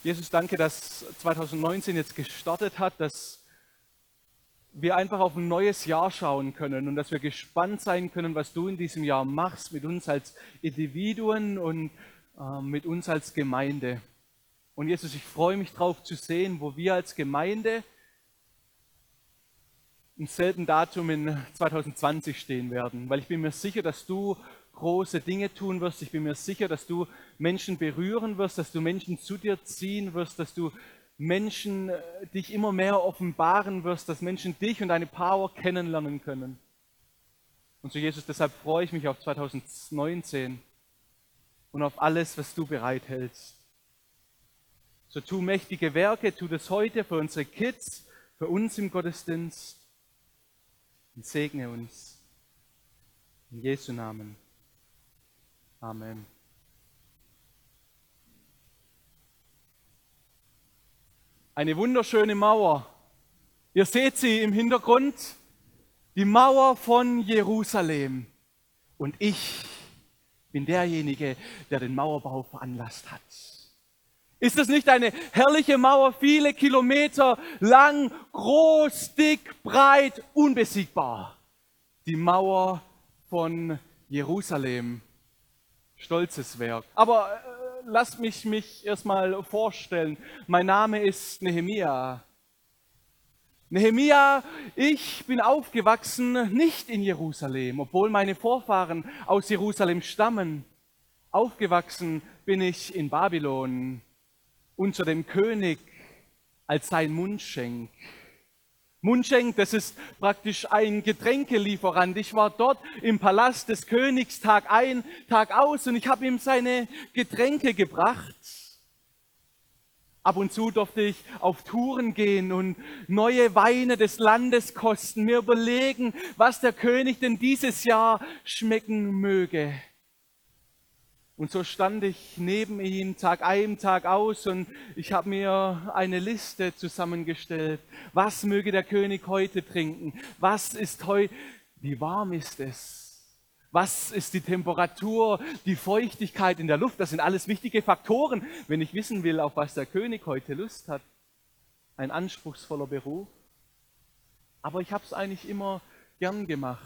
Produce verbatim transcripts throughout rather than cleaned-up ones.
Jesus, danke, dass zwanzig neunzehn jetzt gestartet hat, dass wir einfach auf ein neues Jahr schauen können und dass wir gespannt sein können, was du in diesem Jahr machst mit uns als Individuen und äh, mit uns als Gemeinde. Und Jesus, ich freue mich drauf zu sehen, wo wir als Gemeinde im selben Datum in zwanzig zwanzig stehen werden, weil ich bin mir sicher, dass du große Dinge tun wirst. Ich bin mir sicher, dass du Menschen berühren wirst, dass du Menschen zu dir ziehen wirst, dass du Menschen äh, dich immer mehr offenbaren wirst, dass Menschen dich und deine Power kennenlernen können. Und so Jesus, deshalb freue ich mich auf zwanzig neunzehn und auf alles, was du bereithältst. So tu mächtige Werke, tu das heute für unsere Kids, für uns im Gottesdienst und segne uns. In Jesu Namen. Amen. Eine wunderschöne Mauer. Ihr seht sie im Hintergrund, die Mauer von Jerusalem. Und ich bin derjenige, der den Mauerbau veranlasst hat. Ist das nicht eine herrliche Mauer, viele Kilometer lang, groß, dick, breit, unbesiegbar? Die Mauer von Jerusalem. Stolzes Werk. Aber äh, lasst mich mich erstmal vorstellen. Mein Name ist Nehemia. Nehemia, ich bin aufgewachsen nicht in Jerusalem, obwohl meine Vorfahren aus Jerusalem stammen. Aufgewachsen bin ich in Babylon unter dem König als sein Mundschenk. Mundschenk, das ist praktisch ein Getränkelieferant. Ich war dort im Palast des Königs Tag ein, Tag aus und ich habe ihm seine Getränke gebracht. Ab und zu durfte ich auf Touren gehen und neue Weine des Landes kosten, mir überlegen, was der König denn dieses Jahr schmecken möge. Und so stand ich neben ihm Tag ein, Tag aus und ich habe mir eine Liste zusammengestellt. Was möge der König heute trinken? Was ist heute, wie warm ist es? Was ist die Temperatur, die Feuchtigkeit in der Luft? Das sind alles wichtige Faktoren, wenn ich wissen will, auf was der König heute Lust hat. Ein anspruchsvoller Beruf. Aber ich habe es eigentlich immer gern gemacht.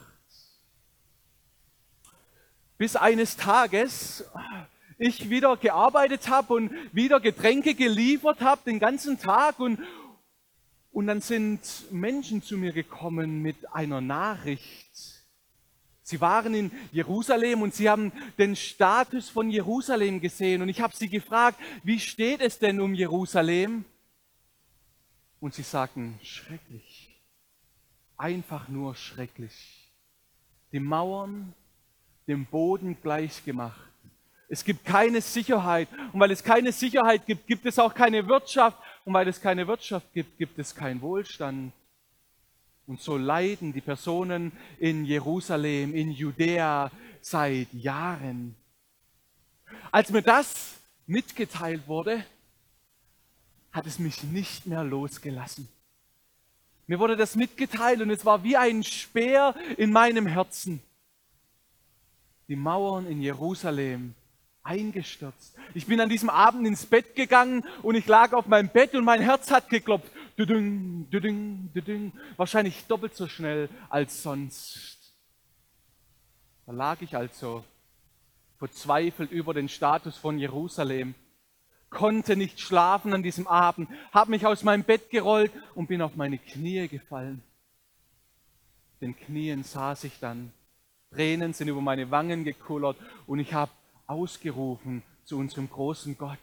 Bis eines Tages ich wieder gearbeitet habe und wieder Getränke geliefert habe den ganzen Tag und, und dann sind Menschen zu mir gekommen mit einer Nachricht. Sie waren in Jerusalem und sie haben den Status von Jerusalem gesehen und ich habe sie gefragt, wie steht es denn um Jerusalem? Und sie sagten, schrecklich, einfach nur schrecklich. Die Mauern dem Boden gleichgemacht. Es gibt keine Sicherheit. Und weil es keine Sicherheit gibt, gibt es auch keine Wirtschaft. Und weil es keine Wirtschaft gibt, gibt es keinen Wohlstand. Und so leiden die Personen in Jerusalem, in Judäa seit Jahren. Als mir das mitgeteilt wurde, hat es mich nicht mehr losgelassen. Mir wurde das mitgeteilt und es war wie ein Speer in meinem Herzen. Die Mauern in Jerusalem eingestürzt. Ich bin an diesem Abend ins Bett gegangen und ich lag auf meinem Bett und mein Herz hat geklopft. Düdüng, düdüng, düdüng. Wahrscheinlich doppelt so schnell als sonst. Da lag ich also verzweifelt über den Status von Jerusalem, konnte nicht schlafen an diesem Abend, habe mich aus meinem Bett gerollt und bin auf meine Knie gefallen. Auf den Knien saß ich dann. Tränen sind über meine Wangen gekullert und ich habe ausgerufen zu unserem großen Gott.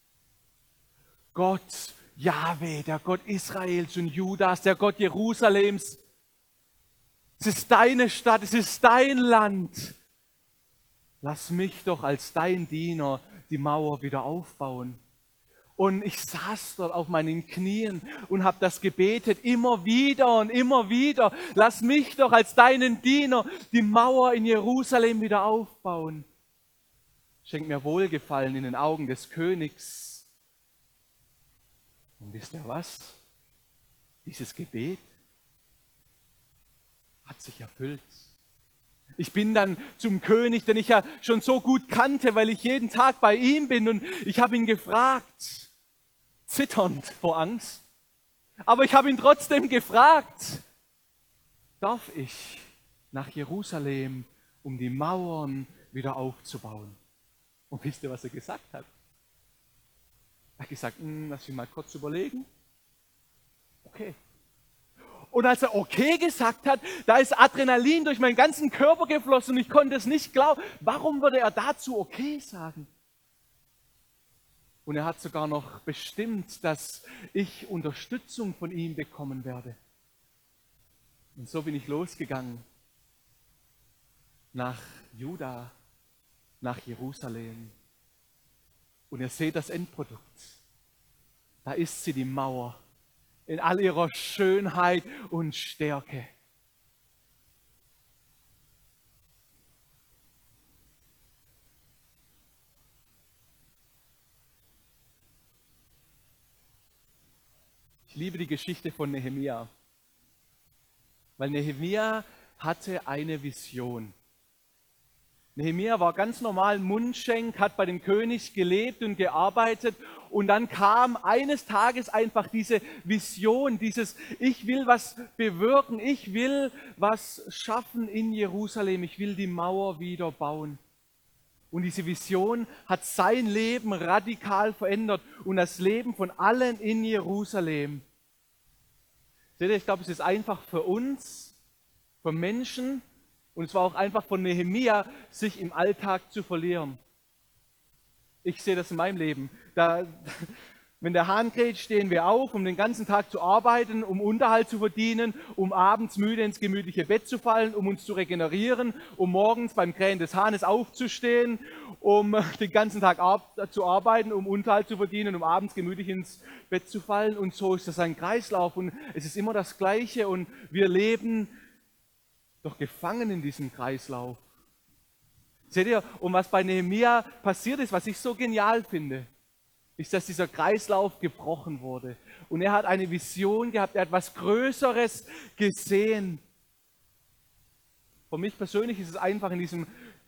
Gott, Jahwe, der Gott Israels und Judas, der Gott Jerusalems. Es ist deine Stadt, es ist dein Land. Lass mich doch als dein Diener die Mauer wieder aufbauen. Und ich saß dort auf meinen Knien und habe das gebetet, immer wieder und immer wieder. Lass mich doch als deinen Diener die Mauer in Jerusalem wieder aufbauen. Schenk mir Wohlgefallen in den Augen des Königs. Und wisst ihr was? Dieses Gebet hat sich erfüllt. Ich bin dann zum König, den ich ja schon so gut kannte, weil ich jeden Tag bei ihm bin und ich habe ihn gefragt, zitternd vor Angst. Aber ich habe ihn trotzdem gefragt, darf ich nach Jerusalem, um die Mauern wieder aufzubauen? Und wisst ihr, was er gesagt hat? Er hat gesagt, lass mich mal kurz überlegen. Okay. Und als er okay gesagt hat, da ist Adrenalin durch meinen ganzen Körper geflossen und ich konnte es nicht glauben. Warum würde er dazu okay sagen? Und er hat sogar noch bestimmt, dass ich Unterstützung von ihm bekommen werde. Und so bin ich losgegangen nach Juda, nach Jerusalem. Und ihr seht das Endprodukt. Da ist sie, die Mauer, in all ihrer Schönheit und Stärke. Ich liebe die Geschichte von Nehemia, weil Nehemia hatte eine Vision. Nehemia war ganz normal Mundschenk, hat bei dem König gelebt und gearbeitet und dann kam eines Tages einfach diese Vision, dieses ich will was bewirken, ich will was schaffen in Jerusalem, ich will die Mauer wieder bauen. Und diese Vision hat sein Leben radikal verändert und das Leben von allen in Jerusalem. Seht ihr, ich glaube, es ist einfach für uns, für Menschen, und es war auch einfach von Nehemia, sich im Alltag zu verlieren. Ich sehe das in meinem Leben. Da, wenn der Hahn kräht, stehen wir auf, um den ganzen Tag zu arbeiten, um Unterhalt zu verdienen, um abends müde ins gemütliche Bett zu fallen, um uns zu regenerieren, um morgens beim Krähen des Hahnes aufzustehen, um den ganzen Tag zu arbeiten, um Unterhalt zu verdienen, um abends gemütlich ins Bett zu fallen. Und so ist das ein Kreislauf und es ist immer das Gleiche und wir leben doch gefangen in diesem Kreislauf. Seht ihr, und was bei Nehemia passiert ist, was ich so genial finde, ist, dass dieser Kreislauf gebrochen wurde. Und er hat eine Vision gehabt, er hat was Größeres gesehen. Für mich persönlich ist es einfach in diesem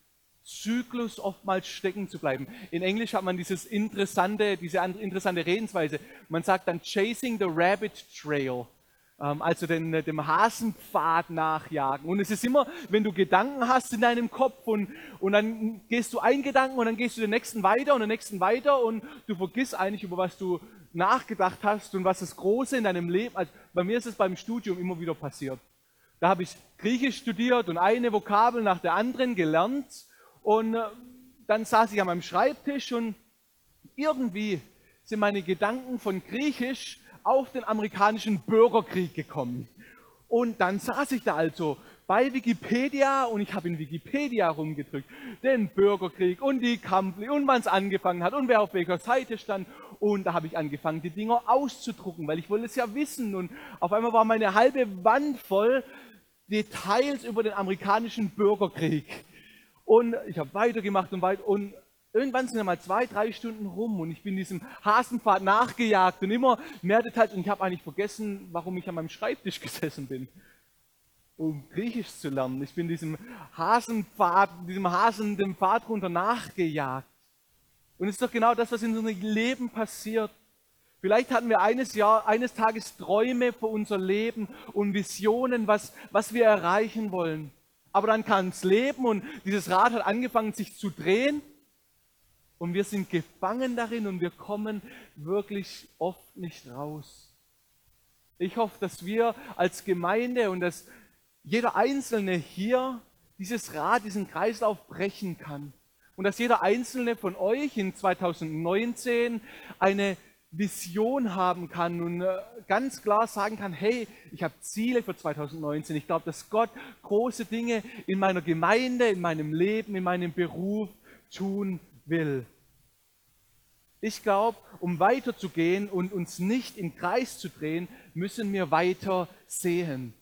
Zyklus oftmals stecken zu bleiben. In Englisch hat man dieses interessante, diese interessante Redensweise. Man sagt dann Chasing the Rabbit Trail. Also den, dem Hasenpfad nachjagen. Und es ist immer, wenn du Gedanken hast in deinem Kopf und, und dann gehst du einen Gedanken und dann gehst du den nächsten weiter und den nächsten weiter und du vergisst eigentlich, über was du nachgedacht hast und was das Große in deinem Leben, also bei mir ist es beim Studium immer wieder passiert. Da habe ich Griechisch studiert und eine Vokabel nach der anderen gelernt und dann saß ich an meinem Schreibtisch und irgendwie sind meine Gedanken von Griechisch auf den amerikanischen Bürgerkrieg gekommen. Und dann saß ich da also bei Wikipedia und ich habe in Wikipedia rumgedrückt, den Bürgerkrieg und die Kampfli und wann es angefangen hat und wer auf welcher Seite stand. Und da habe ich angefangen, die Dinger auszudrucken, weil ich wollte es ja wissen. Und auf einmal war meine halbe Wand voll Details über den amerikanischen Bürgerkrieg. Und ich habe weitergemacht und weiter und irgendwann sind ja mal zwei, drei Stunden rum und ich bin diesem Hasenpfad nachgejagt und immer mehr Details und ich habe eigentlich vergessen, warum ich an meinem Schreibtisch gesessen bin, um Griechisch zu lernen. Ich bin diesem Hasenpfad, diesem Hasen, dem Pfad runter nachgejagt. Und es ist doch genau das, was in unserem Leben passiert. Vielleicht hatten wir eines, Jahr, eines Tages Träume für unser Leben und Visionen, was, was wir erreichen wollen. Aber dann kam das Leben und dieses Rad hat angefangen, sich zu drehen. Und wir sind gefangen darin und wir kommen wirklich oft nicht raus. Ich hoffe, dass wir als Gemeinde und dass jeder Einzelne hier dieses Rad, diesen Kreislauf brechen kann. Und dass jeder Einzelne von euch in zweitausendneunzehn eine Vision haben kann und ganz klar sagen kann, hey, ich habe Ziele für zweitausendneunzehn. Ich glaube, dass Gott große Dinge in meiner Gemeinde, in meinem Leben, in meinem Beruf tun will. Ich glaube, um weiterzugehen und uns nicht im Kreis zu drehen, müssen wir weiter sehen.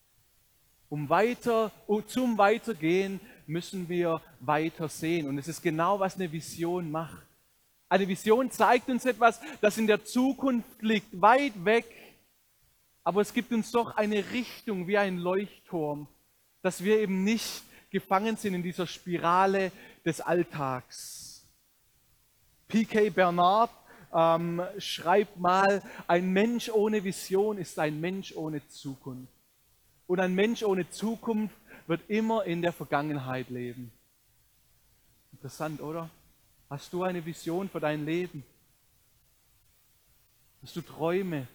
Um weiter, zum Weitergehen müssen wir weiter sehen. Und es ist genau, was eine Vision macht. Eine Vision zeigt uns etwas, das in der Zukunft liegt, weit weg. Aber es gibt uns doch eine Richtung wie ein Leuchtturm, dass wir eben nicht gefangen sind in dieser Spirale des Alltags. P K Bernard ähm, schreibt mal, ein Mensch ohne Vision ist ein Mensch ohne Zukunft. Und ein Mensch ohne Zukunft wird immer in der Vergangenheit leben. Interessant, oder? Hast du eine Vision für dein Leben? Hast du Träume?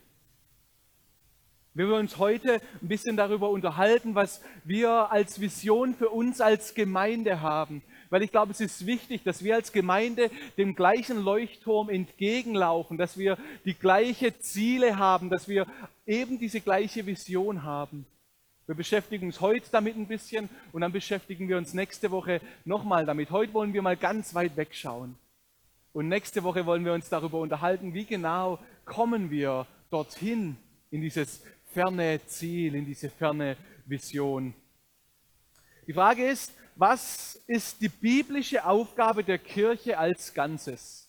Wir wollen uns heute ein bisschen darüber unterhalten, was wir als Vision für uns als Gemeinde haben. Weil ich glaube, es ist wichtig, dass wir als Gemeinde dem gleichen Leuchtturm entgegenlaufen, dass wir die gleichen Ziele haben, dass wir eben diese gleiche Vision haben. Wir beschäftigen uns heute damit ein bisschen und dann beschäftigen wir uns nächste Woche nochmal damit. Heute wollen wir mal ganz weit wegschauen. Und nächste Woche wollen wir uns darüber unterhalten, wie genau kommen wir dorthin, in dieses ferne Ziel, in diese ferne Vision. Die Frage ist, was ist die biblische Aufgabe der Kirche als Ganzes?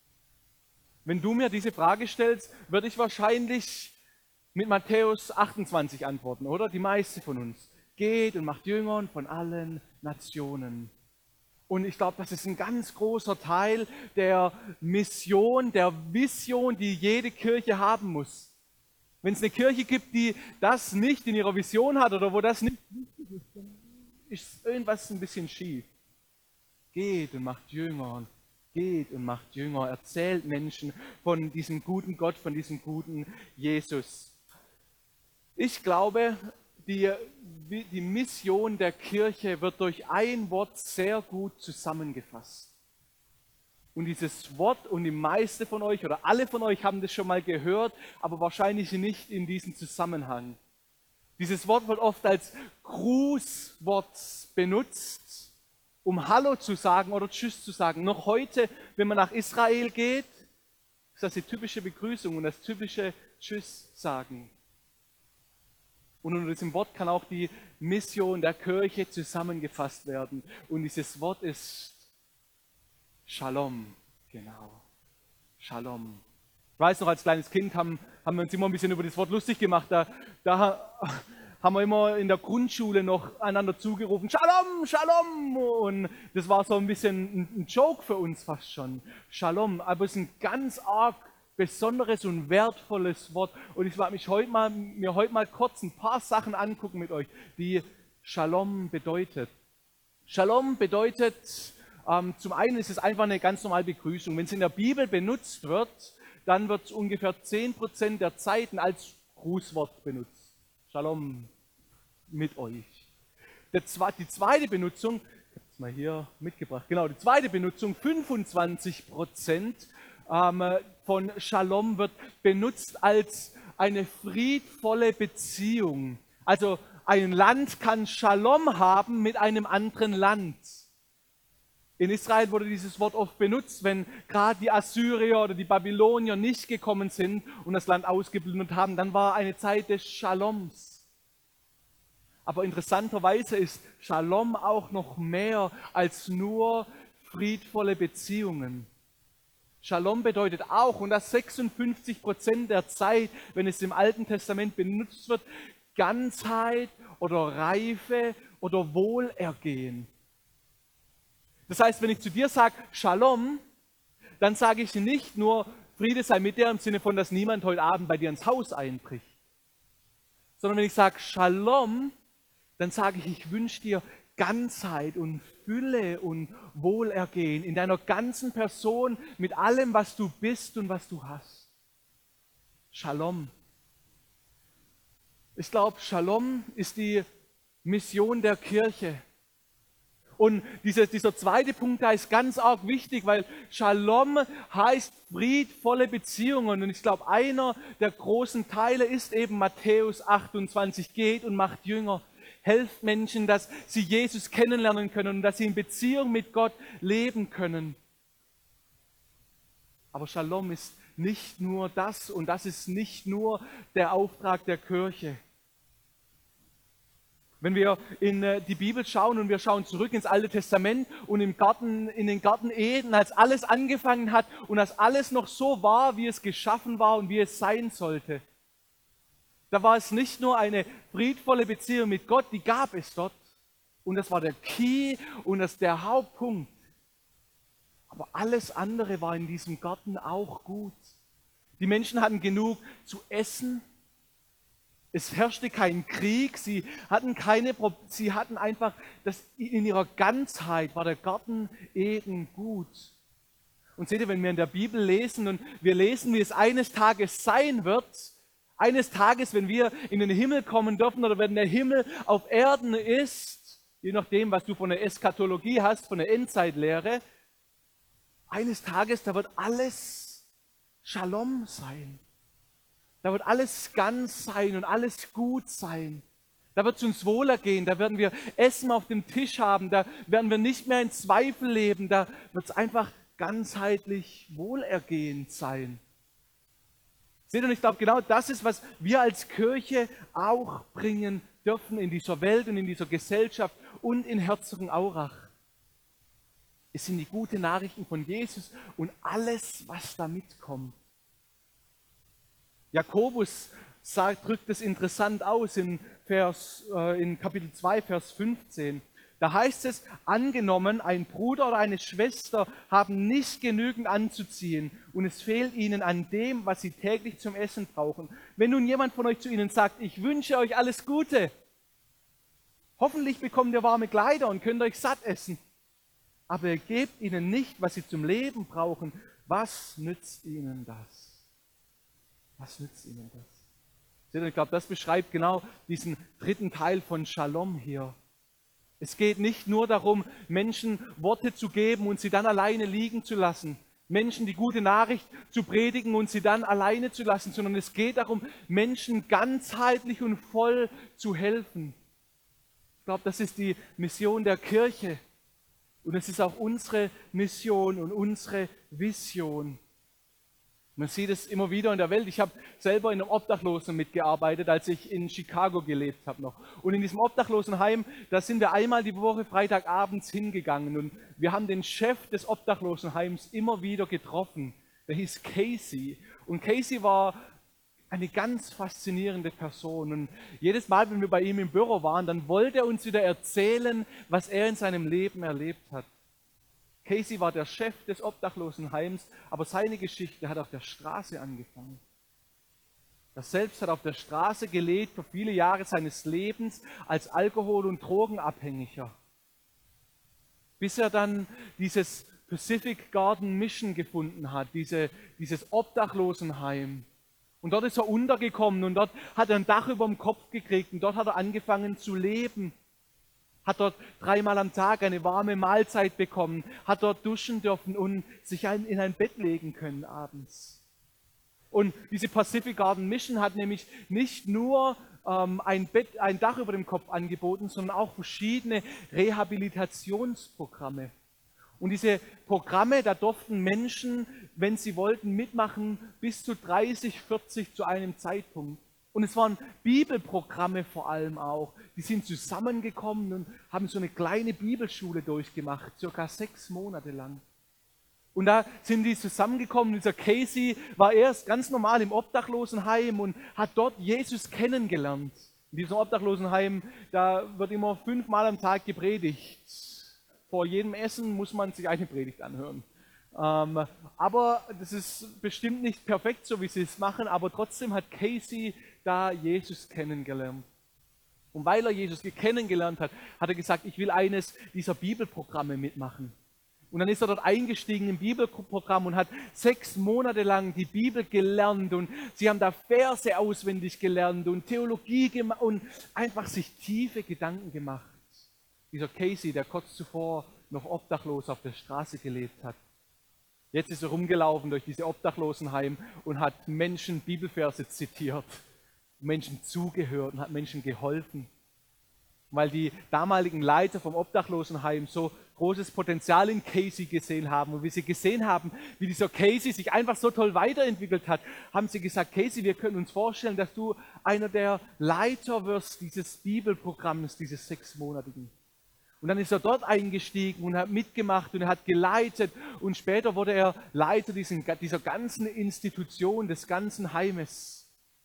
Wenn du mir diese Frage stellst, würde ich wahrscheinlich mit Matthäus achtundzwanzig antworten, oder? Die meiste von uns. Geht und macht Jüngern von allen Nationen. Und ich glaube, das ist ein ganz großer Teil der Mission, der Vision, die jede Kirche haben muss. Wenn es eine Kirche gibt, die das nicht in ihrer Vision hat oder wo das nicht ist, dann ist irgendwas ein bisschen schief. Geht und macht Jünger, geht und macht Jünger, erzählt Menschen von diesem guten Gott, von diesem guten Jesus. Ich glaube, die, die Mission der Kirche wird durch ein Wort sehr gut zusammengefasst. Und dieses Wort, und die meisten von euch oder alle von euch haben das schon mal gehört, aber wahrscheinlich nicht in diesem Zusammenhang. Dieses Wort wird oft als Grußwort benutzt, um Hallo zu sagen oder Tschüss zu sagen. Noch heute, wenn man nach Israel geht, ist das die typische Begrüßung und das typische Tschüss sagen. Und unter diesem Wort kann auch die Mission der Kirche zusammengefasst werden. Und dieses Wort ist Shalom, genau. Shalom. Ich weiß noch, als kleines Kind haben, haben wir uns immer ein bisschen über das Wort lustig gemacht. Da, da haben wir immer in der Grundschule noch einander zugerufen, Shalom, Shalom. Und das war so ein bisschen ein, ein Joke für uns fast schon. Shalom, aber es ist ein ganz arg besonderes und wertvolles Wort. Und ich werde mich heute mal, mir heute mal kurz ein paar Sachen angucken mit euch, die Shalom bedeutet. Shalom bedeutet, Ähm, zum einen ist es einfach eine ganz normale Begrüßung. Wenn es in der Bibel benutzt wird, dann wird es ungefähr zehn Prozent der Zeiten als Grußwort benutzt. Shalom mit euch. Der, die zweite Benutzung, ich habe es mal hier mitgebracht, genau, die zweite Benutzung, fünfundzwanzig Prozent ähm, von Shalom wird benutzt als eine friedvolle Beziehung. Also ein Land kann Shalom haben mit einem anderen Land. In Israel wurde dieses Wort oft benutzt, wenn gerade die Assyrier oder die Babylonier nicht gekommen sind und das Land ausgeplündert haben, dann war eine Zeit des Shaloms. Aber interessanterweise ist Shalom auch noch mehr als nur friedvolle Beziehungen. Shalom bedeutet auch, und das sechsundfünfzig Prozent der Zeit, wenn es im Alten Testament benutzt wird, Ganzheit oder Reife oder Wohlergehen. Das heißt, wenn ich zu dir sage Shalom, dann sage ich nicht nur Friede sei mit dir im Sinne von, dass niemand heute Abend bei dir ins Haus einbricht. Sondern wenn ich sage Shalom, dann sage ich, ich wünsche dir Ganzheit und Fülle und Wohlergehen in deiner ganzen Person mit allem, was du bist und was du hast. Shalom. Ich glaube, Shalom ist die Mission der Kirche. Und dieser, dieser zweite Punkt, da ist ganz arg wichtig, weil Shalom heißt friedvolle Beziehungen. Und ich glaube, einer der großen Teile ist eben Matthäus achtundzwanzig, geht und macht Jünger. Helft Menschen, dass sie Jesus kennenlernen können und dass sie in Beziehung mit Gott leben können. Aber Shalom ist nicht nur das und das ist nicht nur der Auftrag der Kirche. Wenn wir in die Bibel schauen und wir schauen zurück ins Alte Testament und im Garten, in den Garten Eden, als alles angefangen hat und als alles noch so war, wie es geschaffen war und wie es sein sollte, da war es nicht nur eine friedvolle Beziehung mit Gott, die gab es dort und das war der Key und das der Hauptpunkt. Aber Aber alles andere war in diesem Garten auch gut. Die Menschen hatten genug zu essen. Es herrschte kein Krieg. Sie hatten keine, Pro- sie hatten einfach, das, in ihrer Ganzheit war der Garten Eden gut. Und seht ihr, wenn wir in der Bibel lesen und wir lesen, wie es eines Tages sein wird, eines Tages, wenn wir in den Himmel kommen dürfen oder wenn der Himmel auf Erden ist, je nachdem, was du von der Eschatologie hast, von der Endzeitlehre, eines Tages, da wird alles Shalom sein. Da wird alles ganz sein und alles gut sein. Da wird es uns wohler gehen, da werden wir Essen auf dem Tisch haben, da werden wir nicht mehr in Zweifel leben, da wird es einfach ganzheitlich wohlergehend sein. Seht ihr, und ich glaube, genau das ist, was wir als Kirche auch bringen dürfen in dieser Welt und in dieser Gesellschaft und in Herzogenaurach. Es sind die guten Nachrichten von Jesus und alles, was damit kommt. Jakobus sagt, drückt es interessant aus in, Vers, äh, in Kapitel zwei, Vers fünfzehn. Da heißt es, angenommen, ein Bruder oder eine Schwester haben nicht genügend anzuziehen und es fehlt ihnen an dem, was sie täglich zum Essen brauchen. Wenn nun jemand von euch zu ihnen sagt, ich wünsche euch alles Gute, hoffentlich bekommt ihr warme Kleider und könnt euch satt essen. Aber ihr gebt ihnen nicht, was sie zum Leben brauchen. Was nützt ihnen das? Was nützt ihnen das? Seht ihr, ich glaube, das beschreibt genau diesen dritten Teil von Shalom hier. Es geht nicht nur darum, Menschen Worte zu geben und sie dann alleine liegen zu lassen. Menschen die gute Nachricht zu predigen und sie dann alleine zu lassen, sondern es geht darum, Menschen ganzheitlich und voll zu helfen. Ich glaube, das ist die Mission der Kirche. Und es ist auch unsere Mission und unsere Vision. Man sieht es immer wieder in der Welt. Ich habe selber in einem Obdachlosen mitgearbeitet, als ich in Chicago gelebt habe noch. Und in diesem Obdachlosenheim, da sind wir einmal die Woche Freitagabends hingegangen. Und wir haben den Chef des Obdachlosenheims immer wieder getroffen. Der hieß Casey. Und Casey war eine ganz faszinierende Person. Und jedes Mal, wenn wir bei ihm im Büro waren, dann wollte er uns wieder erzählen, was er in seinem Leben erlebt hat. Casey war der Chef des Obdachlosenheims, aber seine Geschichte hat auf der Straße angefangen. Er selbst hat auf der Straße gelebt für viele Jahre seines Lebens als Alkohol- und Drogenabhängiger. Bis er dann dieses Pacific Garden Mission gefunden hat, diese, dieses Obdachlosenheim. Und dort ist er untergekommen und dort hat er ein Dach über dem Kopf gekriegt und dort hat er angefangen zu leben. Hat dort dreimal am Tag eine warme Mahlzeit bekommen, hat dort duschen dürfen und sich in ein Bett legen können abends. Und diese Pacific Garden Mission hat nämlich nicht nur ähm, ein Bett, ein Dach über dem Kopf angeboten, sondern auch verschiedene Rehabilitationsprogramme. Und diese Programme, da durften Menschen, wenn sie wollten, mitmachen, bis zu dreißig, vierzig zu einem Zeitpunkt. Und es waren Bibelprogramme vor allem auch. Die sind zusammengekommen und haben so eine kleine Bibelschule durchgemacht, circa sechs Monate lang. Und da sind die zusammengekommen. Dieser Casey war erst ganz normal im Obdachlosenheim und hat dort Jesus kennengelernt. In diesem Obdachlosenheim, da wird immer fünfmal am Tag gepredigt. Vor jedem Essen muss man sich eine Predigt anhören. Ähm, aber das ist bestimmt nicht perfekt, so wie sie es machen, aber trotzdem hat Casey da Jesus kennengelernt. Und weil er Jesus kennengelernt hat, hat er gesagt, ich will eines dieser Bibelprogramme mitmachen. Und dann ist er dort eingestiegen im Bibelprogramm und hat sechs Monate lang die Bibel gelernt und sie haben da Verse auswendig gelernt und Theologie gemacht und einfach sich tiefe Gedanken gemacht. Dieser Casey, der kurz zuvor noch obdachlos auf der Straße gelebt hat. Jetzt ist er rumgelaufen durch diese Obdachlosenheim und hat Menschen Bibelverse zitiert, Menschen zugehört und hat Menschen geholfen. Weil die damaligen Leiter vom Obdachlosenheim so großes Potenzial in Casey gesehen haben und wie sie gesehen haben, wie dieser Casey sich einfach so toll weiterentwickelt hat, haben sie gesagt, Casey, wir können uns vorstellen, dass du einer der Leiter wirst dieses Bibelprogramms, dieses sechsmonatigen. Und dann ist er dort eingestiegen und hat mitgemacht und er hat geleitet und später wurde er Leiter diesen, dieser ganzen Institution, des ganzen Heimes.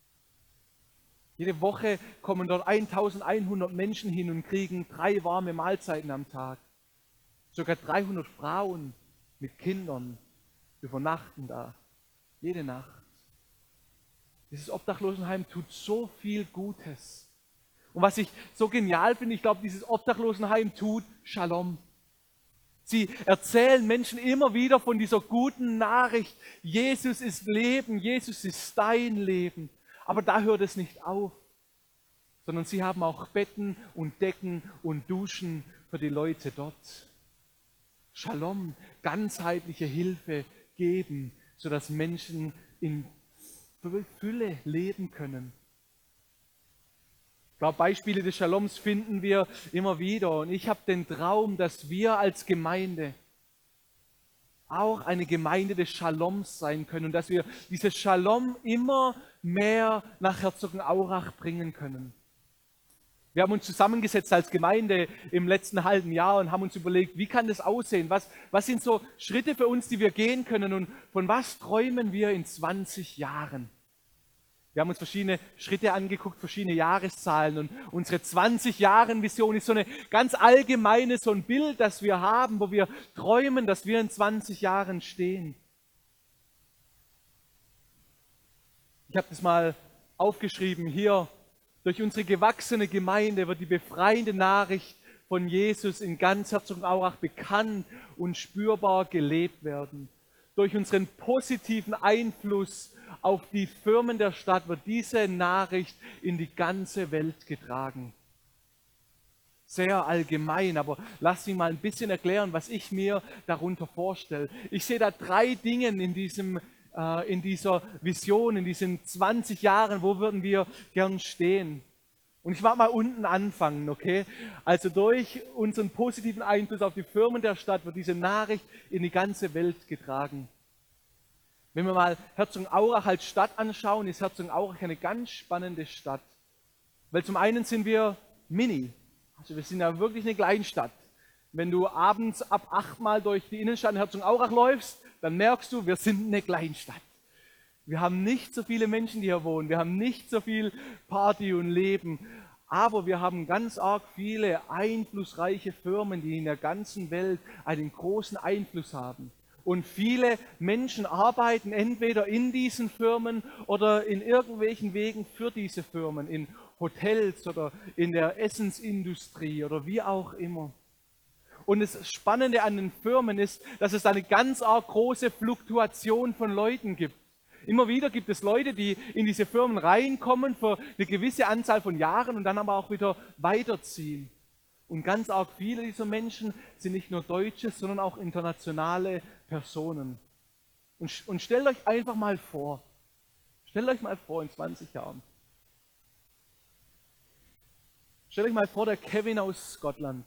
Jede Woche kommen dort eintausendeinhundert Menschen hin und kriegen drei warme Mahlzeiten am Tag. Sogar dreihundert Frauen mit Kindern, übernachten da, jede Nacht. Dieses Obdachlosenheim tut so viel Gutes. Und was ich so genial finde, ich glaube, dieses Obdachlosenheim tut Shalom. Sie erzählen Menschen immer wieder von dieser guten Nachricht, Jesus ist Leben, Jesus ist dein Leben. Aber da hört es nicht auf, sondern sie haben auch Betten und Decken und Duschen für die Leute dort. Shalom, ganzheitliche Hilfe geben, sodass Menschen in Fülle leben können. Ich glaube, Beispiele des Shaloms finden wir immer wieder. Und ich habe den Traum, dass wir als Gemeinde auch eine Gemeinde des Shaloms sein können und dass wir dieses Shalom immer mehr nach Herzogenaurach bringen können. Wir haben uns zusammengesetzt als Gemeinde im letzten halben Jahr und haben uns überlegt, wie kann das aussehen? Was, was sind so Schritte für uns, die wir gehen können und von was träumen wir in zwanzig Jahren? Wir haben uns verschiedene Schritte angeguckt, verschiedene Jahreszahlen und unsere zwanzig-Jahren-Vision ist so eine ganz allgemeine, so ein Bild, das wir haben, wo wir träumen, dass wir in zwanzig Jahren stehen. Ich habe das mal aufgeschrieben hier. Durch unsere gewachsene Gemeinde wird die befreiende Nachricht von Jesus in ganz Herzogenaurach bekannt und spürbar gelebt werden. Durch unseren positiven Einfluss auf die Firmen der Stadt wird diese Nachricht in die ganze Welt getragen. Sehr allgemein, aber lass mich mal ein bisschen erklären, was ich mir darunter vorstelle. Ich sehe da drei Dinge in, diesem, äh, in dieser Vision, in diesen zwanzig Jahren, wo würden wir gern stehen. Und ich mag mal unten anfangen, okay? Also durch unseren positiven Einfluss auf die Firmen der Stadt wird diese Nachricht in die ganze Welt getragen. Wenn wir mal Herzogenaurach als Stadt anschauen, ist Herzogenaurach eine ganz spannende Stadt. Weil zum einen sind wir mini, also wir sind ja wirklich eine Kleinstadt. Wenn du abends ab acht Mal durch die Innenstadt in Herzogenaurach läufst, dann merkst du, wir sind eine Kleinstadt. Wir haben nicht so viele Menschen, die hier wohnen, wir haben nicht so viel Party und Leben, aber wir haben ganz arg viele einflussreiche Firmen, die in der ganzen Welt einen großen Einfluss haben. Und viele Menschen arbeiten entweder in diesen Firmen oder in irgendwelchen Wegen für diese Firmen, in Hotels oder in der Essensindustrie oder wie auch immer. Und das Spannende an den Firmen ist, dass es eine ganz arg große Fluktuation von Leuten gibt. Immer wieder gibt es Leute, die in diese Firmen reinkommen für eine gewisse Anzahl von Jahren und dann aber auch wieder weiterziehen. Und ganz arg viele dieser Menschen sind nicht nur Deutsche, sondern auch internationale Personen. Und, und stellt euch einfach mal vor, stellt euch mal vor in zwanzig Jahren. Stellt euch mal vor, der Kevin aus Schottland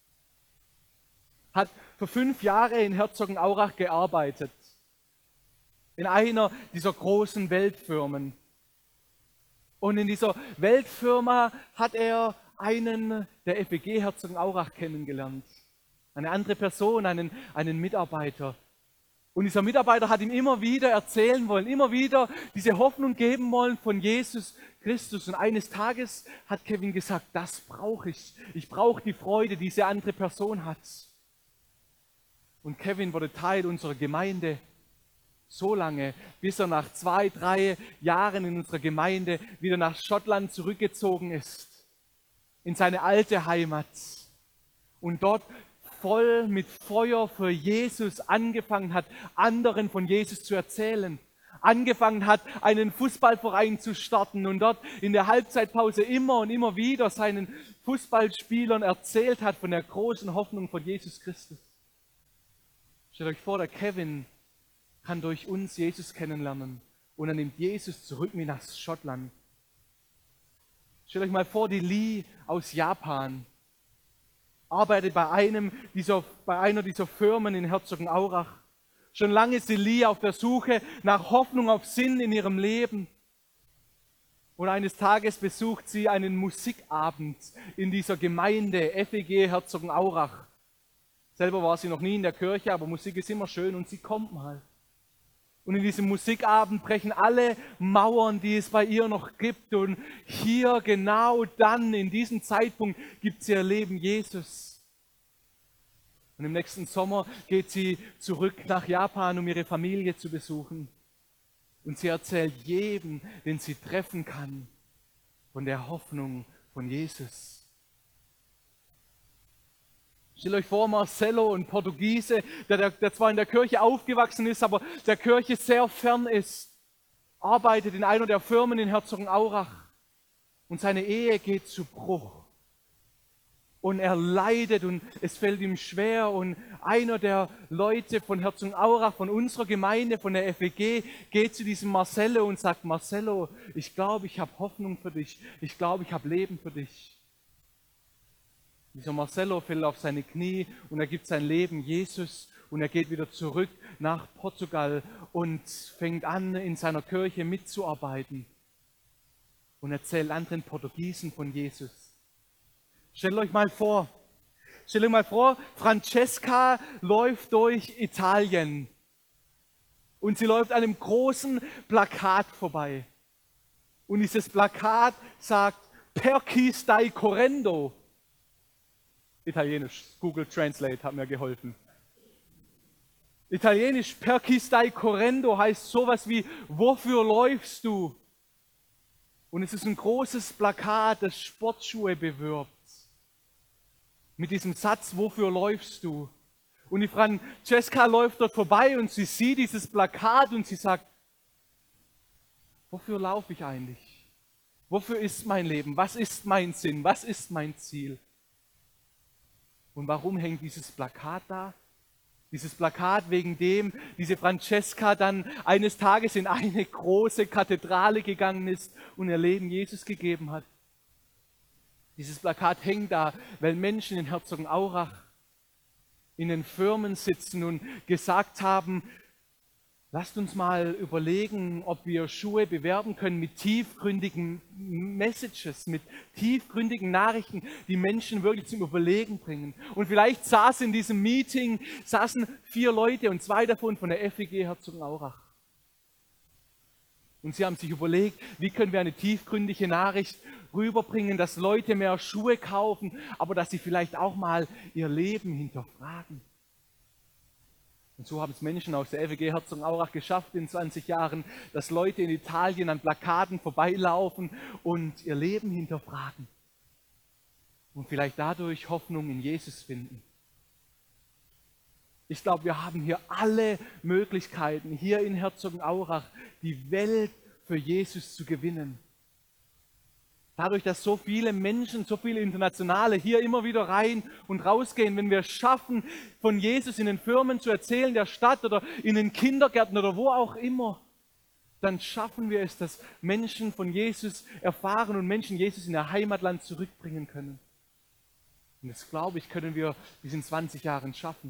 hat für fünf Jahre in Herzogenaurach gearbeitet. In einer dieser großen Weltfirmen. Und in dieser Weltfirma hat er einen der F E G Herzogenaurach kennengelernt. Eine andere Person, einen, einen Mitarbeiter. Und dieser Mitarbeiter hat ihm immer wieder erzählen wollen, immer wieder diese Hoffnung geben wollen von Jesus Christus. Und eines Tages hat Kevin gesagt, das brauche ich. Ich brauche die Freude, die diese andere Person hat. Und Kevin wurde Teil unserer Gemeinde. So lange, bis er nach zwei, drei Jahren in unserer Gemeinde wieder nach Schottland zurückgezogen ist. In seine alte Heimat. Und dort voll mit Feuer für Jesus angefangen hat, anderen von Jesus zu erzählen. Angefangen hat, einen Fußballverein zu starten und dort in der Halbzeitpause immer und immer wieder seinen Fußballspielern erzählt hat von der großen Hoffnung von Jesus Christus. Stellt euch vor, der Kevin kann durch uns Jesus kennenlernen und er nimmt Jesus zurück mit nach Schottland. Stellt euch mal vor, die Lee aus Japan arbeitet bei, einem dieser, bei einer dieser Firmen in Herzogenaurach. Schon lange ist die Lee auf der Suche nach Hoffnung auf Sinn in ihrem Leben. Und eines Tages besucht sie einen Musikabend in dieser Gemeinde F E G Herzogenaurach. Selber war sie noch nie in der Kirche, aber Musik ist immer schön und sie kommt mal. Und in diesem Musikabend brechen alle Mauern, die es bei ihr noch gibt. Und hier, genau dann, in diesem Zeitpunkt, gibt sie ihr Leben Jesus. Und im nächsten Sommer geht sie zurück nach Japan, um ihre Familie zu besuchen. Und sie erzählt jedem, den sie treffen kann, von der Hoffnung von Jesus. Stellt euch vor, Marcelo, ein Portugiese, der, der, der zwar in der Kirche aufgewachsen ist, aber der Kirche sehr fern ist, arbeitet in einer der Firmen in Herzogenaurach und seine Ehe geht zu Bruch. Und er leidet und es fällt ihm schwer und einer der Leute von Herzogenaurach, von unserer Gemeinde, von der F E G, geht zu diesem Marcelo und sagt, Marcelo, ich glaube, ich habe Hoffnung für dich, ich glaube, ich habe Leben für dich. Dieser Marcelo fällt auf seine Knie und er gibt sein Leben Jesus und er geht wieder zurück nach Portugal und fängt an, in seiner Kirche mitzuarbeiten und erzählt anderen Portugiesen von Jesus. Stellt euch mal vor, stellt euch mal vor, Francesca läuft durch Italien und sie läuft an einem großen Plakat vorbei. Und dieses Plakat sagt, per chi stai correndo? Italienisch, Google Translate hat mir geholfen. Italienisch, per chi stai correndo heißt sowas wie, wofür läufst du? Und es ist ein großes Plakat, das Sportschuhe bewirbt. Mit diesem Satz, wofür läufst du? Und die Francesca läuft dort vorbei und sie sieht dieses Plakat und sie sagt, wofür laufe ich eigentlich? Wofür ist mein Leben? Was ist mein Sinn? Was ist mein Ziel? Und warum hängt dieses Plakat da? Dieses Plakat, wegen dem diese Francesca dann eines Tages in eine große Kathedrale gegangen ist und ihr Leben Jesus gegeben hat. Dieses Plakat hängt da, weil Menschen in Herzogenaurach in den Firmen sitzen und gesagt haben, lasst uns mal überlegen, ob wir Schuhe bewerben können mit tiefgründigen Messages, mit tiefgründigen Nachrichten, die Menschen wirklich zum Überlegen bringen. Und vielleicht saßen in diesem Meeting, saßen vier Leute und zwei davon von der F E G Herzogenaurach. Und sie haben sich überlegt, wie können wir eine tiefgründige Nachricht rüberbringen, dass Leute mehr Schuhe kaufen, aber dass sie vielleicht auch mal ihr Leben hinterfragen. Und so haben es Menschen aus der F E G Herzogenaurach geschafft in zwanzig Jahren, dass Leute in Italien an Plakaten vorbeilaufen und ihr Leben hinterfragen. Und vielleicht dadurch Hoffnung in Jesus finden. Ich glaube, wir haben hier alle Möglichkeiten, hier in Herzogenaurach die Welt für Jesus zu gewinnen. Dadurch, dass so viele Menschen, so viele Internationale hier immer wieder rein und rausgehen, wenn wir es schaffen, von Jesus in den Firmen zu erzählen, der Stadt oder in den Kindergärten oder wo auch immer, dann schaffen wir es, dass Menschen von Jesus erfahren und Menschen Jesus in ihr Heimatland zurückbringen können. Und das, glaube ich, können wir bis in zwanzig Jahren schaffen.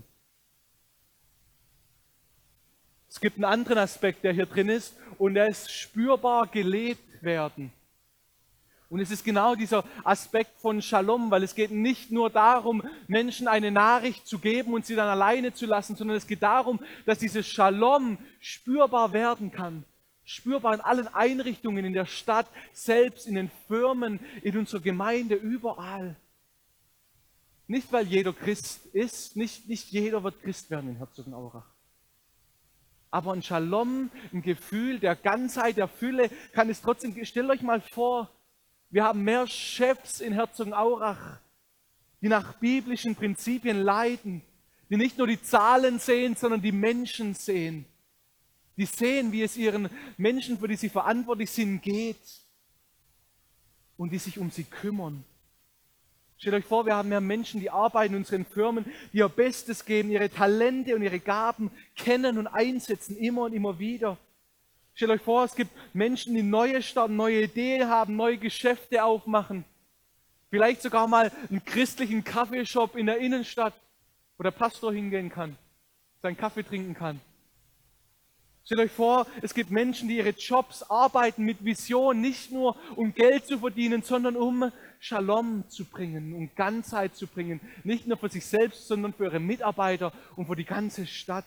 Es gibt einen anderen Aspekt, der hier drin ist, und der ist spürbar gelebt werden. Und es ist genau dieser Aspekt von Shalom, weil es geht nicht nur darum, Menschen eine Nachricht zu geben und sie dann alleine zu lassen, sondern es geht darum, dass dieses Shalom spürbar werden kann. Spürbar in allen Einrichtungen in der Stadt, selbst in den Firmen, in unserer Gemeinde, überall. Nicht, weil jeder Christ ist, nicht, nicht jeder wird Christ werden in Herzogenaurach. Aber ein Shalom, ein Gefühl der Ganzheit, der Fülle, kann es trotzdem, stellt euch mal vor, wir haben mehr Chefs in Herzogenaurach, die nach biblischen Prinzipien leiden, die nicht nur die Zahlen sehen, sondern die Menschen sehen. Die sehen, wie es ihren Menschen, für die sie verantwortlich sind, geht und die sich um sie kümmern. Stellt euch vor, wir haben ja Menschen, die arbeiten in unseren Firmen, die ihr Bestes geben, ihre Talente und ihre Gaben kennen und einsetzen, immer und immer wieder. Stellt euch vor, es gibt Menschen, die neue starten, neue Ideen haben, neue Geschäfte aufmachen. Vielleicht sogar mal einen christlichen Kaffeeshop in der Innenstadt, wo der Pastor hingehen kann, seinen Kaffee trinken kann. Stellt euch vor, es gibt Menschen, die ihre Jobs arbeiten mit Vision, nicht nur um Geld zu verdienen, sondern um Shalom zu bringen, um Ganzheit zu bringen. Nicht nur für sich selbst, sondern für ihre Mitarbeiter und für die ganze Stadt.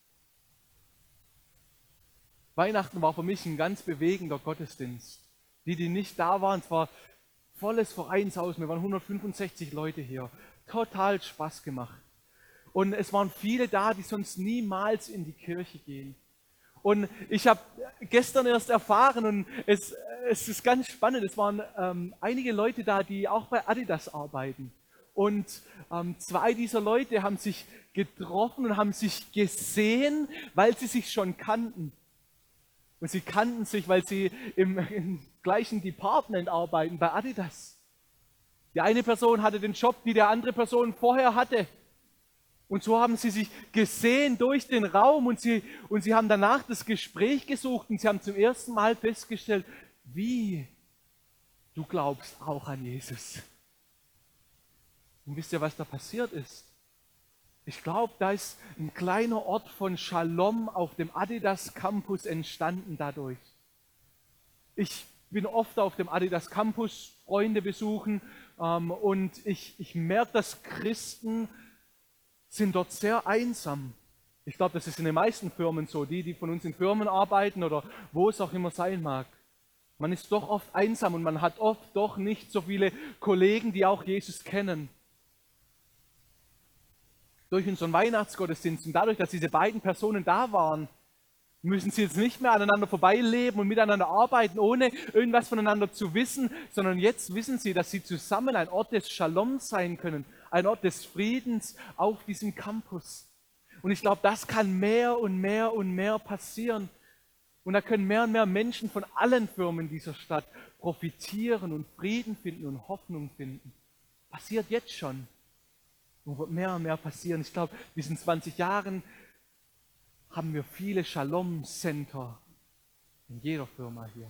Weihnachten war für mich ein ganz bewegender Gottesdienst. Die, die nicht da waren, es war volles Vereinshaus, wir waren hundertfünfundsechzig Leute hier. Total Spaß gemacht. Und es waren viele da, die sonst niemals in die Kirche gehen. Und ich habe gestern erst erfahren, und es, es ist ganz spannend, es waren ähm, einige Leute da, die auch bei Adidas arbeiten. Und ähm, zwei dieser Leute haben sich getroffen und haben sich gesehen, weil sie sich schon kannten. Und sie kannten sich, weil sie im, im gleichen Department arbeiten, bei Adidas. Die eine Person hatte den Job, die der andere Person vorher hatte. Und so haben sie sich gesehen durch den Raum und sie, und sie haben danach das Gespräch gesucht und sie haben zum ersten Mal festgestellt, wie, du glaubst auch an Jesus. Und wisst ihr, was da passiert ist? Ich glaube, da ist ein kleiner Ort von Shalom auf dem Adidas Campus entstanden dadurch. Ich bin oft auf dem Adidas Campus, Freunde besuchen ähm, und ich, ich merke, dass Christen sind dort sehr einsam. Ich glaube, das ist in den meisten Firmen so, die, die von uns in Firmen arbeiten oder wo es auch immer sein mag. Man ist doch oft einsam und man hat oft doch nicht so viele Kollegen, die auch Jesus kennen. Durch unseren Weihnachtsgottesdienst und dadurch, dass diese beiden Personen da waren, müssen sie jetzt nicht mehr aneinander vorbeileben und miteinander arbeiten, ohne irgendwas voneinander zu wissen, sondern jetzt wissen sie, dass sie zusammen ein Ort des Shaloms sein können, ein Ort des Friedens auf diesem Campus. Und ich glaube, das kann mehr und mehr und mehr passieren. Und da können mehr und mehr Menschen von allen Firmen dieser Stadt profitieren und Frieden finden und Hoffnung finden. Passiert jetzt schon. Und wird mehr und mehr passieren. Ich glaube, in diesen zwanzig Jahren haben wir viele Shalom-Center in jeder Firma hier.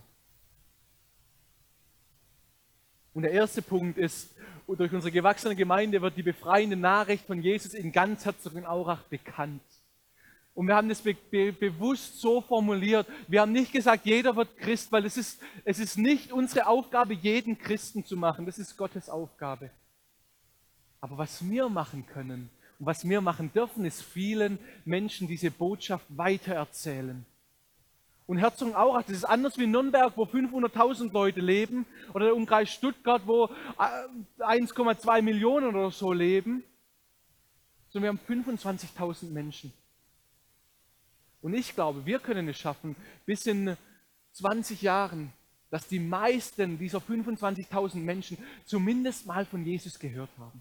Und der erste Punkt ist, durch unsere gewachsene Gemeinde wird die befreiende Nachricht von Jesus in ganz Herzogenaurach bekannt. Und wir haben das be be bewusst so formuliert. Wir haben nicht gesagt, jeder wird Christ, weil es ist, es ist nicht unsere Aufgabe, jeden Christen zu machen. Das ist Gottes Aufgabe. Aber was wir machen können und was wir machen dürfen, ist vielen Menschen diese Botschaft weitererzählen. Und Herzogenaurach, das ist anders wie Nürnberg, wo fünfhunderttausend Leute leben, oder der Umkreis Stuttgart, wo eins Komma zwei Millionen oder so leben, sondern wir haben fünfundzwanzigtausend Menschen. Und ich glaube, wir können es schaffen, bis in zwanzig Jahren, dass die meisten dieser fünfundzwanzigtausend Menschen zumindest mal von Jesus gehört haben.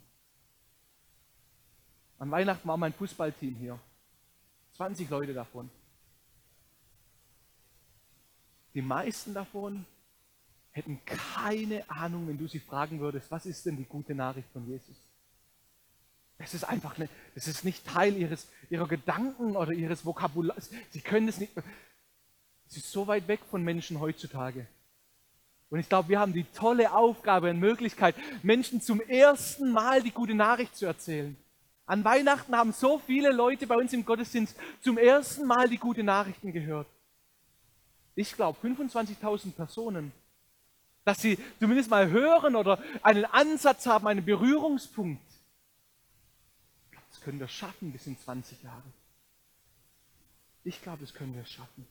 An Weihnachten war mein Fußballteam hier. zwanzig Leute davon. Die meisten davon hätten keine Ahnung, wenn du sie fragen würdest, was ist denn die gute Nachricht von Jesus? Das ist einfach eine, das ist nicht Teil ihres, ihrer Gedanken oder ihres Vokabulars. Sie können es nicht. Es ist so weit weg von Menschen heutzutage. Und ich glaube, wir haben die tolle Aufgabe und Möglichkeit, Menschen zum ersten Mal die gute Nachricht zu erzählen. An Weihnachten haben so viele Leute bei uns im Gottesdienst zum ersten Mal die gute Nachrichten gehört. Ich glaube, fünfundzwanzigtausend Personen, dass sie zumindest mal hören oder einen Ansatz haben, einen Berührungspunkt. Ich glaube, das können wir schaffen bis in zwanzig Jahren. Ich glaube, das können wir schaffen.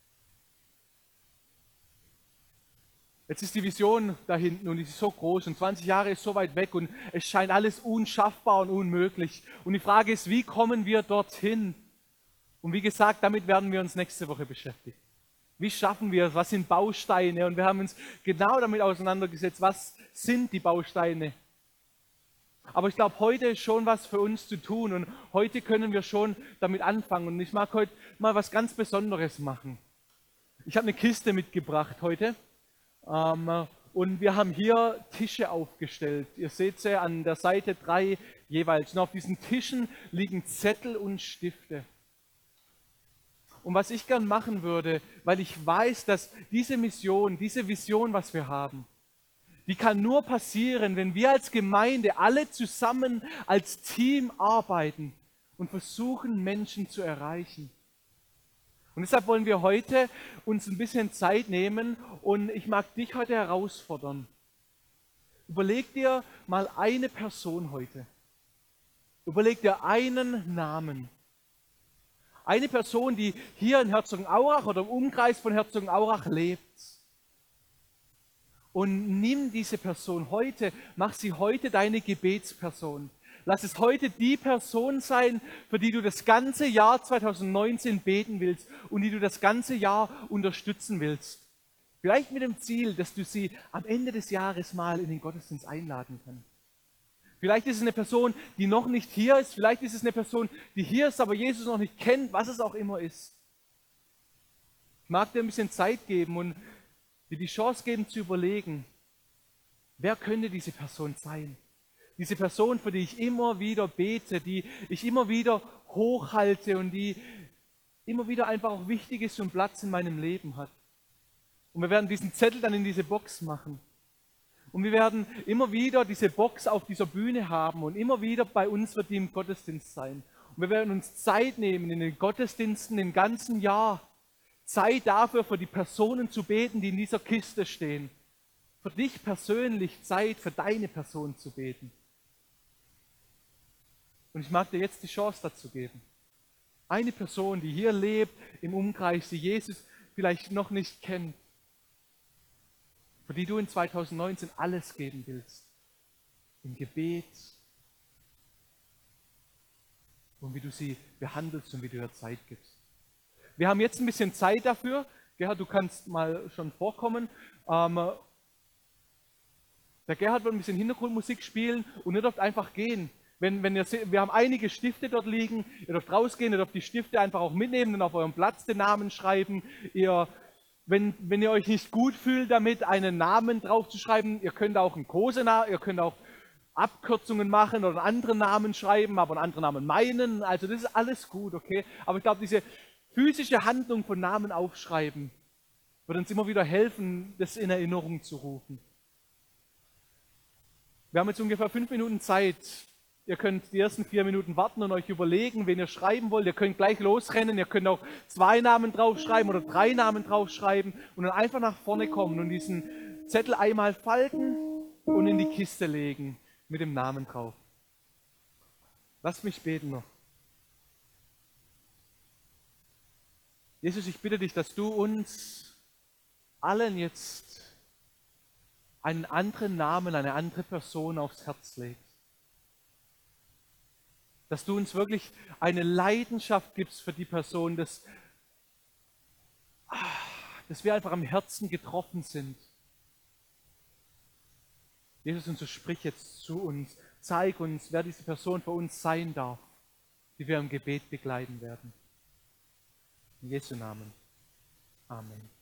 Jetzt ist die Vision da hinten und die ist so groß und zwanzig Jahre ist so weit weg und es scheint alles unschaffbar und unmöglich. Und die Frage ist, wie kommen wir dorthin? Und wie gesagt, damit werden wir uns nächste Woche beschäftigen. Wie schaffen wir es? Was sind Bausteine? Und wir haben uns genau damit auseinandergesetzt, was sind die Bausteine? Aber ich glaube, heute ist schon was für uns zu tun und heute können wir schon damit anfangen. Und ich mag heute mal was ganz Besonderes machen. Ich habe eine Kiste mitgebracht heute. Ähm, und wir haben hier Tische aufgestellt. Ihr seht sie an der Seite drei jeweils. Und auf diesen Tischen liegen Zettel und Stifte. Und was ich gern machen würde, weil ich weiß, dass diese Mission, diese Vision, was wir haben, die kann nur passieren, wenn wir als Gemeinde alle zusammen als Team arbeiten und versuchen, Menschen zu erreichen. Und deshalb wollen wir heute uns ein bisschen Zeit nehmen und ich mag dich heute herausfordern. Überleg dir mal eine Person heute. Überleg dir einen Namen. Eine Person, die hier in Herzogenaurach oder im Umkreis von Herzogenaurach lebt. Und nimm diese Person heute, mach sie heute deine Gebetsperson. Lass es heute die Person sein, für die du das ganze Jahr zweitausendneunzehn beten willst und die du das ganze Jahr unterstützen willst. Vielleicht mit dem Ziel, dass du sie am Ende des Jahres mal in den Gottesdienst einladen kannst. Vielleicht ist es eine Person, die noch nicht hier ist. Vielleicht ist es eine Person, die hier ist, aber Jesus noch nicht kennt, was es auch immer ist. Ich mag dir ein bisschen Zeit geben und dir die Chance geben zu überlegen, wer könnte diese Person sein? Diese Person, für die ich immer wieder bete, die ich immer wieder hochhalte und die immer wieder einfach auch wichtig ist und Platz in meinem Leben hat. Und wir werden diesen Zettel dann in diese Box machen. Und wir werden immer wieder diese Box auf dieser Bühne haben und immer wieder bei uns wird die im Gottesdienst sein. Und wir werden uns Zeit nehmen in den Gottesdiensten im ganzen Jahr. Zeit dafür, für die Personen zu beten, die in dieser Kiste stehen. Für dich persönlich Zeit, für deine Person zu beten. Und ich mag dir jetzt die Chance dazu geben. Eine Person, die hier lebt, im Umkreis, die Jesus vielleicht noch nicht kennt, für die du in zweitausendneunzehn alles geben willst. Im Gebet. Und wie du sie behandelst und wie du ihr Zeit gibst. Wir haben jetzt ein bisschen Zeit dafür. Gerhard, du kannst mal schon vorkommen. Ähm, der Gerhard wird ein bisschen Hintergrundmusik spielen und ihr dürft einfach gehen. Wenn, wenn ihr seht, wir haben einige Stifte dort liegen. Ihr dürft rausgehen, ihr dürft die Stifte einfach auch mitnehmen und auf eurem Platz den Namen schreiben. Ihr Wenn, wenn ihr euch nicht gut fühlt damit, einen Namen draufzuschreiben, ihr könnt auch einen Kosenamen, ihr könnt auch Abkürzungen machen oder einen anderen Namen schreiben, aber einen anderen Namen meinen. Also das ist alles gut, okay? Aber ich glaube, diese physische Handlung von Namen aufschreiben wird uns immer wieder helfen, das in Erinnerung zu rufen. Wir haben jetzt ungefähr fünf Minuten Zeit. Ihr könnt die ersten vier Minuten warten und euch überlegen, wen ihr schreiben wollt. Ihr könnt gleich losrennen. Ihr könnt auch zwei Namen draufschreiben oder drei Namen draufschreiben und dann einfach nach vorne kommen und diesen Zettel einmal falten und in die Kiste legen mit dem Namen drauf. Lasst mich beten noch. Jesus, ich bitte dich, dass du uns allen jetzt einen anderen Namen, eine andere Person aufs Herz legst. Dass du uns wirklich eine Leidenschaft gibst für die Person, dass, dass wir einfach am Herzen getroffen sind. Jesus, und so sprich jetzt zu uns, zeig uns, wer diese Person für uns sein darf, die wir im Gebet begleiten werden. In Jesu Namen. Amen.